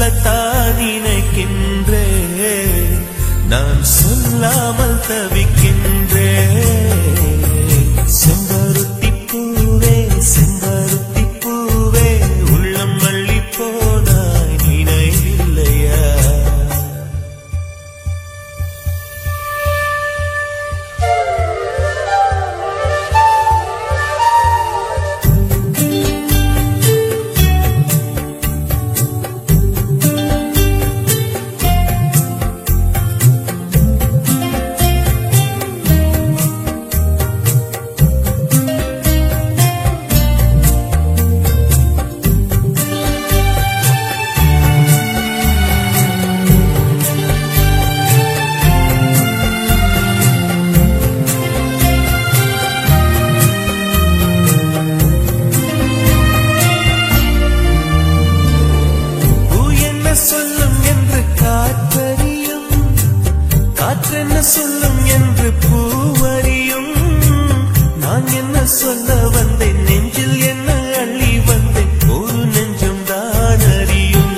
சொல்லத்தான் நினைக்கின்றேன், நான் சொல்லாமல் தவிக்கின்றேன். செம்பருத்தி பூவே செம்பருத்தி பூவே உள்ளம் அள்ளி போனாய் நினைவில்லையா? சொல்லும் என்று காற்றறியும், காற்றென்ன சொல்லும் என்று பூவறியும். நான் என்ன சொல்ல வந்தேன், நெஞ்சில் என்ன அள்ளி வந்தேன், ஒரு நெஞ்சம் தான் அறியும்.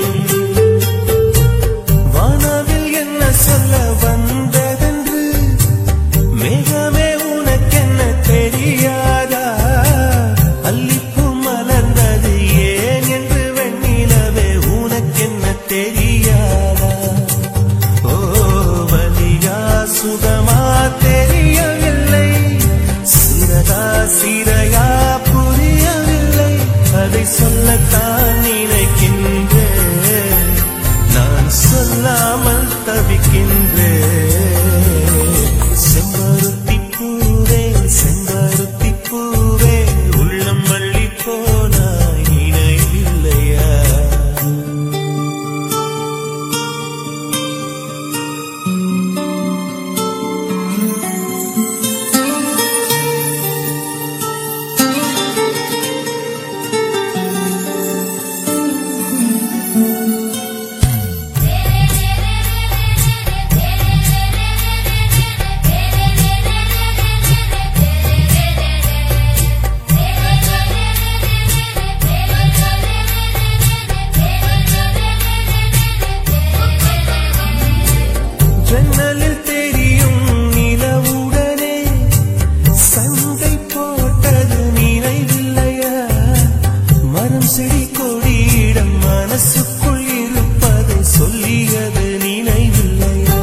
வானாவில் என்ன சொல்ல வந்ததென்று மேகமே உனக்கென்ன தெரியாதா? அல்லிப்பூ மலர்ந்தது ஏன் என்று வெண்ணிலவே உனக்கென்ன தெரியாதா? ஓ வலியா சுகமா தெரியவில்லை, சிறகா சிறையா புரியவில்லை. அதை சொல்லத்தான் நினைக்கின்றேன், நான் சொல்லாமல் தவிக்கின்றேன். செம்பருத்தி பூவே செம்பருத்தி பூவே உள்ளம் அள்ளி போனாய் நினைவில்லையா? ஜன்னலில் தெரியும் நிலவுடனே சண்டை போட்டது நினைவில்லையா? மரம் செடி கொடியிடம் மனசுக்குள் இருப்பதை சொல்லியது நினைவில்லையா?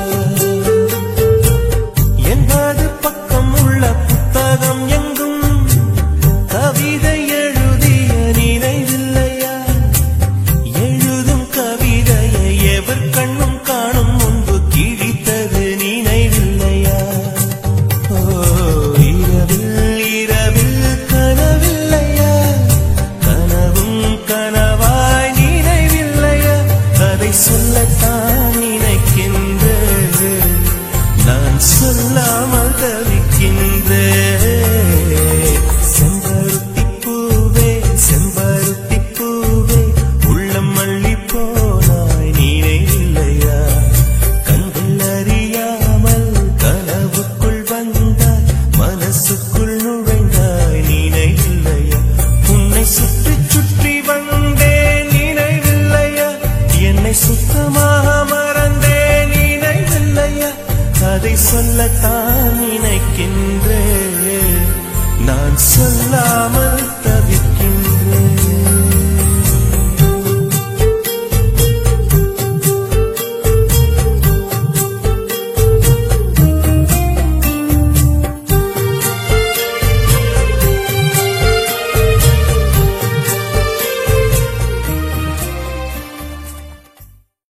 80 பக்கம் உள்ள புத்தகம் எங்கும் கவிதை எழுதிய நினைவில்லையா? எழுதும் கவிதையை எவர் கண்ணும் காணும் முன்பு கிழித்தது நினைவில்லையா? ஓ இரவில் இரவில் கனவில்லையா? கனவும் கனவாய் நினைவில்லையா? அதை சொல்லத்தான் நினைக்கின்றேன், நான் சொல்லாமல் தவிக்கின்றேன். செம்பருத்தி பூவே செம்பருத்தி பூவே உள்ளம் அள்ளி போனாய் நினைவில்லையா? கண்கள் அறியாமல் கனவுக்குள் வந்தாய், மனசுக்குள் நுழைந்தாய் நினைவில்லையா? உன்னை சுற்றி சுற்றி வந்தேன் நினைவில்லையா? என்னை சுத்தமாக மறந்தேன் நினைவில்லையா? அதை சொல்லத்தான்